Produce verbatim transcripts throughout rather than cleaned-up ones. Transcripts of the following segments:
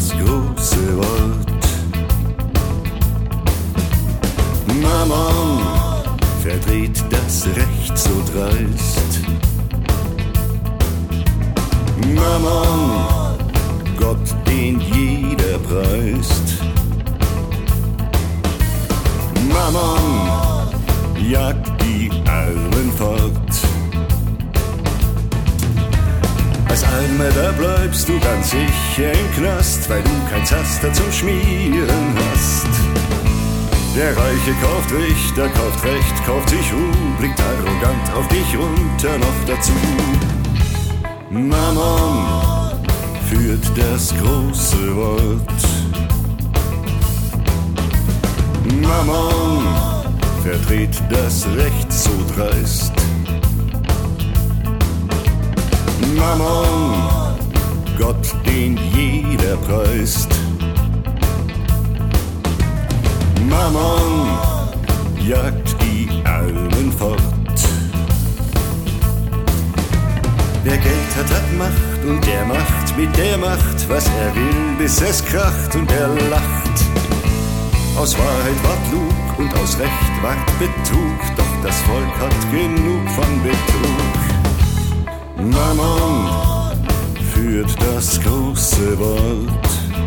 das große Wort. Mammon verdreht das Recht so dreist. Mammon, Gott, den jeder preist. Mammon jagt die Armen fort. Als Armer, da bleibst du ganz sicher im Knast, weil du kein Zaster zum Schmieren hast. Der Reiche kauft Richter, kauft Recht, kauft sich Ruhm, blickt arrogant auf dich runter noch dazu. Mammon führt das große Wort. Mammon verdreht das Recht so dreist. Mammon, Gott, den jeder preist. Mammon jagt die Armen fort. Wer Geld hat, hat Macht, und der macht mit der Macht, was er will, bis es kracht und er lacht. Aus Wahrheit ward Lug und aus Recht ward Betrug, doch das Volk hat genug von Betrug. Mammon führt das große Wort.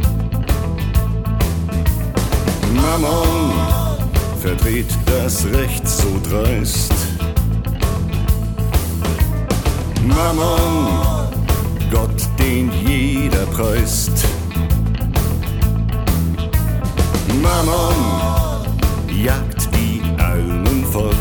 Mammon verdreht das Recht so dreist. Mammon, Gott, den jeder preist. Mammon jagt die Armen fort.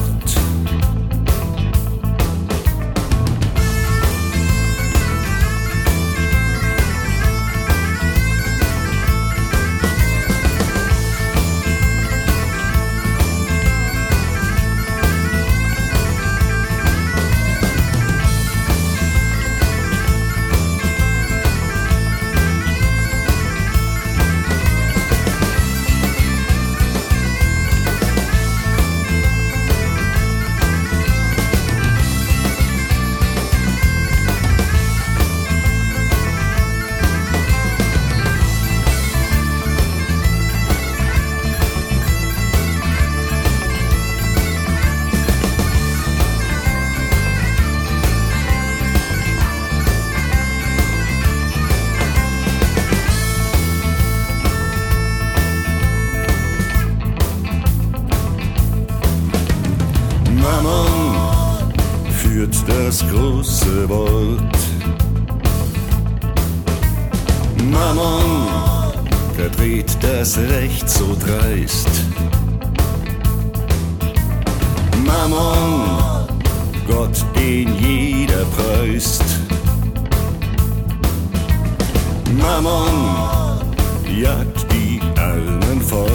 Mammon führt das große Wort. Mammon verdreht das Recht so dreist. Mammon, Gott, den jeder preist. Mammon jagt die Armen fort.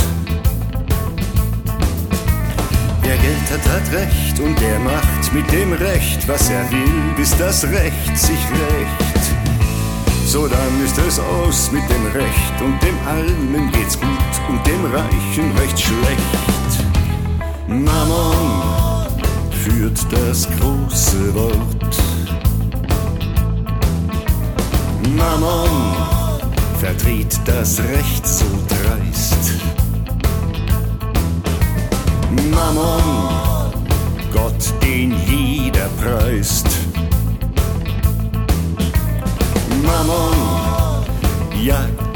Wer Geld hat, hat Recht, und der macht mit dem Recht, was er will, bis das Recht sich rächt. So dann ist es aus mit dem Recht, und dem Armen geht's gut und dem Reichen recht schlecht. Mammon führt das große Wort. Mammon verdreht das Recht so dreist. Mammon, Gott, den jeder preist. Mammon jagt